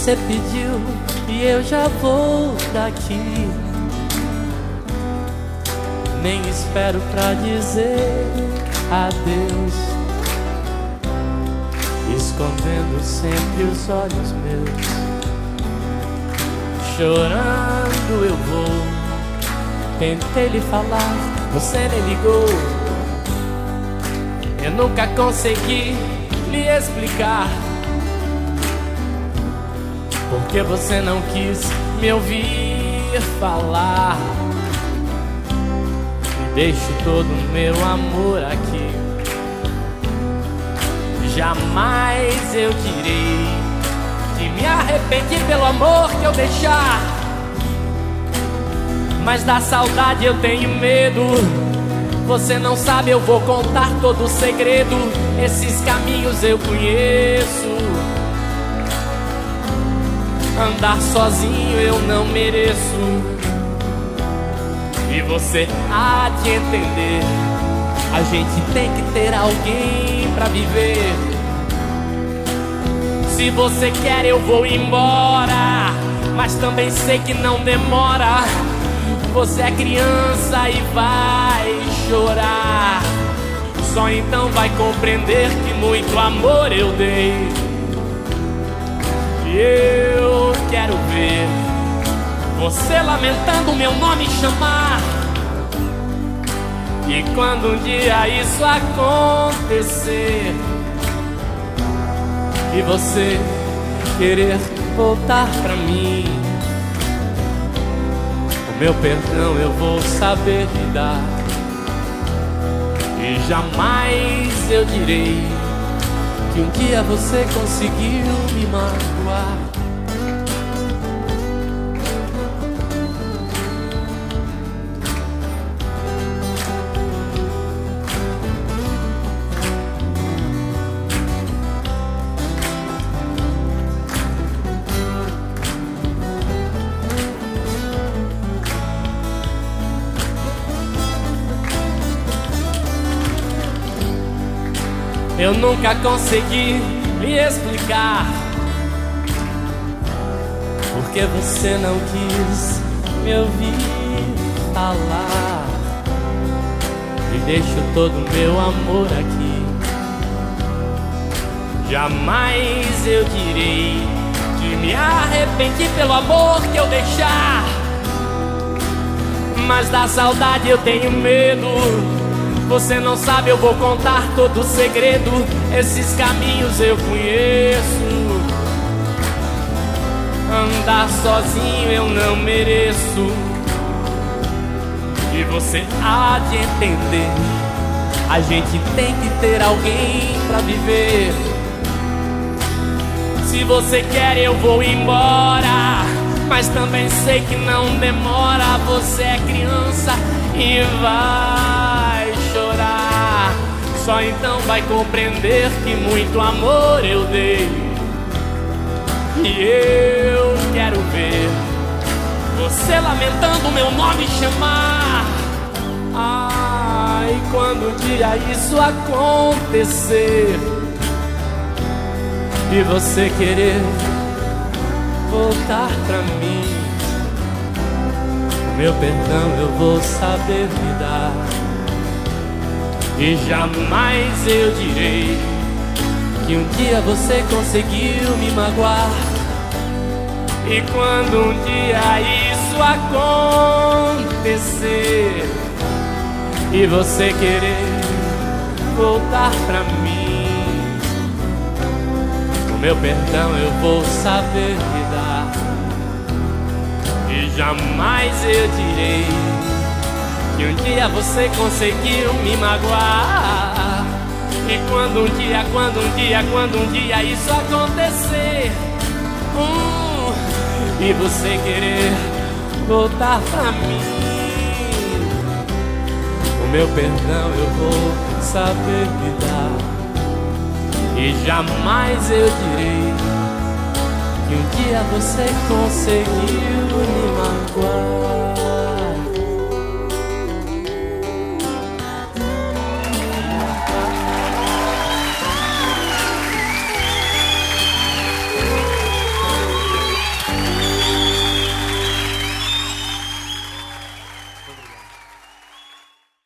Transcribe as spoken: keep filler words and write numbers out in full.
Você pediu e eu já vou daqui. Nem espero pra dizer adeus, escondendo sempre os olhos meus. Chorando eu vou. Tentei lhe falar, você nem ligou. Eu nunca consegui lhe explicar porque você não quis me ouvir falar. E deixo todo o meu amor aqui. Jamais eu direi que me arrependi pelo amor que eu deixar, mas da saudade eu tenho medo. Você não sabe, eu vou contar todo o segredo. Esses caminhos eu conheço. Andar sozinho eu não mereço. E você há de entender, a gente tem que ter alguém pra viver. Se você quer eu vou embora, mas também sei que não demora. Você é criança e vai chorar. Só então vai compreender que muito amor eu dei. E eu quero ver você lamentando meu nome chamar. E quando um dia isso acontecer e você querer voltar pra mim, o meu perdão eu vou saber lhe dar. E jamais eu direi que um dia você conseguiu me magoar. Eu nunca consegui lhe explicar porque você não quis me ouvir falar. E deixo todo o meu amor aqui. Jamais eu direi que me arrependi pelo amor que eu deixar, mas da saudade eu tenho medo. Você não sabe, eu vou contar todo o segredo. Esses caminhos eu conheço. Andar sozinho eu não mereço. E você há de entender, a gente tem que ter alguém pra viver. Se você quer eu vou embora, mas também sei que não demora. Você é criança e vai chorar. Só então vai compreender que muito amor eu dei. E eu quero ver você lamentando meu nome chamar. Ai, quando um dia isso acontecer e você querer voltar pra mim, o meu perdão eu vou saber lhe dar. E jamais eu direi que um dia você conseguiu me magoar. E quando um dia isso acontecer e você querer voltar pra mim, o meu perdão eu vou saber lhe dar. E jamais eu direi que um dia você conseguiu me magoar. E quando um dia, quando um dia, quando um dia isso acontecer, hum, e você querer voltar pra mim, o meu perdão eu vou saber lhe dar. E jamais eu direi que um dia você conseguiu